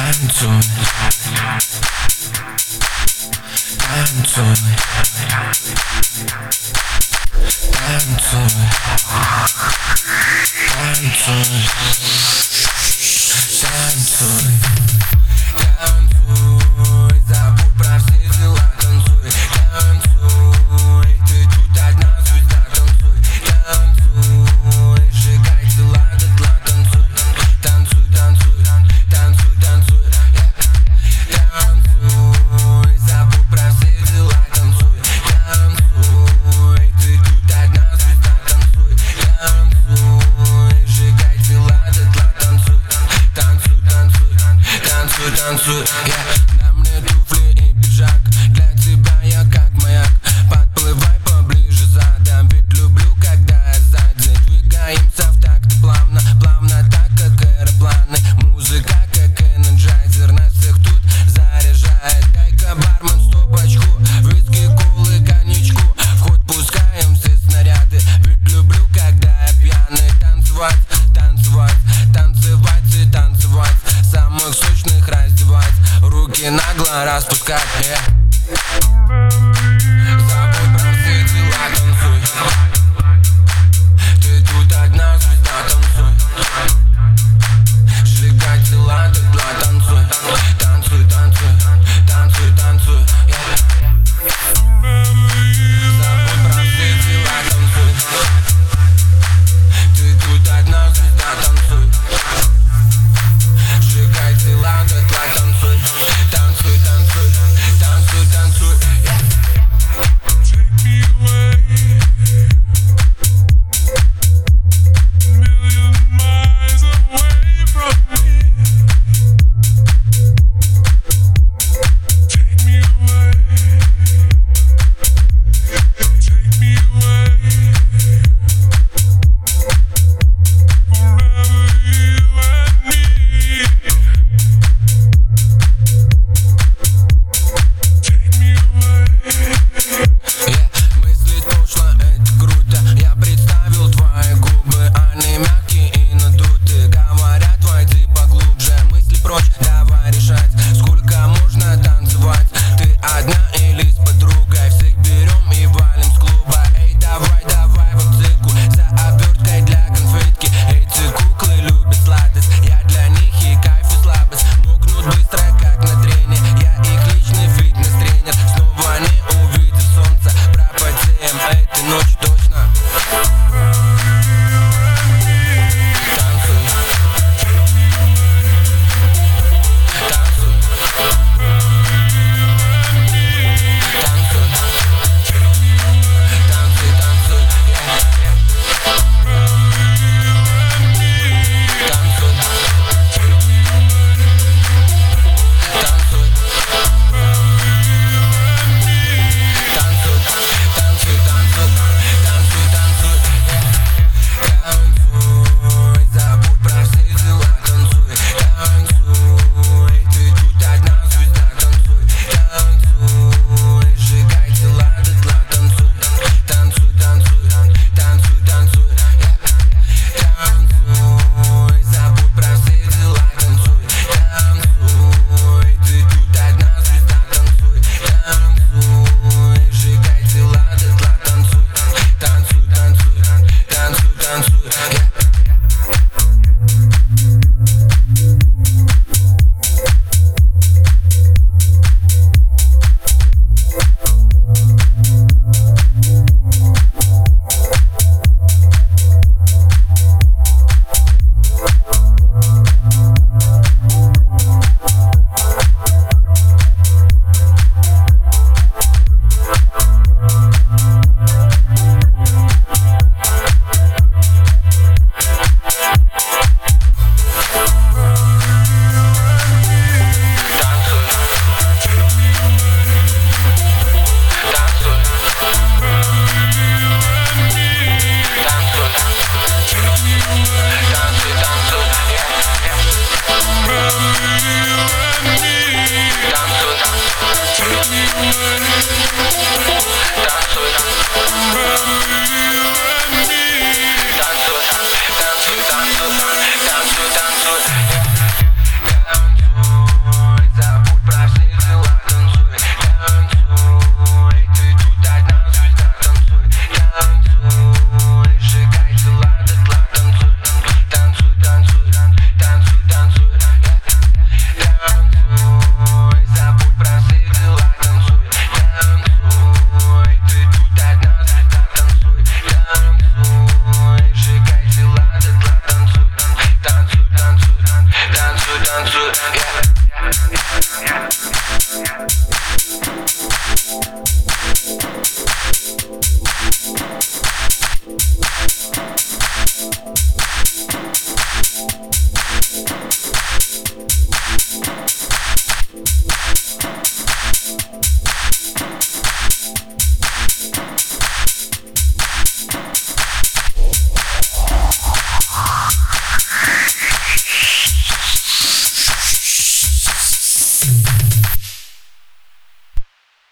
Танцуй, танцуй, танцуй, танцуй, танцуй. Танцуй, забудь про все дела, танцуй, танцуй. Ты тут одна звезда, танцуй, танцуй. Сжигай тела дотла, танцуй, танцуй, танцуй, танцуй, танцуй. Танцуй, забудь про все дела, танцуй, танцуй. Ты тут одна звезда, танцуй, танцуй. Сжигай тела дотла, танцуй, танцуй, танцуй, танцуй, танцуй. На мне туфли и пиджак, для тебя я как маяк. Подплывай поближе, задам, ведь люблю, когда я сзади. Двигаемся в такт плавно, плавно, так как аэропланы. Музыка как энерджайзер, нас всех тут заряжает. Дай-ка, бармен, стопочку, виски, колы, коньячку. Вход пускаем все снаряды, ведь люблю, когда я пьяный. Танцевать, танцевать, танцевать и танцевать. Самых сочных раздевать, руки нагло распускать. Забудь про все дела, танцуй. Ты тут одна звезда, танцуй. Сжигай тела дотла, танцуй, танцуй, танцуй, танцуй, танцуй. Забудь про все дела, танцуй. Ты тут одна звезда, танцуй. Сжигай тела дотла, танцуй, танцуй, танцуй, танцуй, танцуй. танцуй,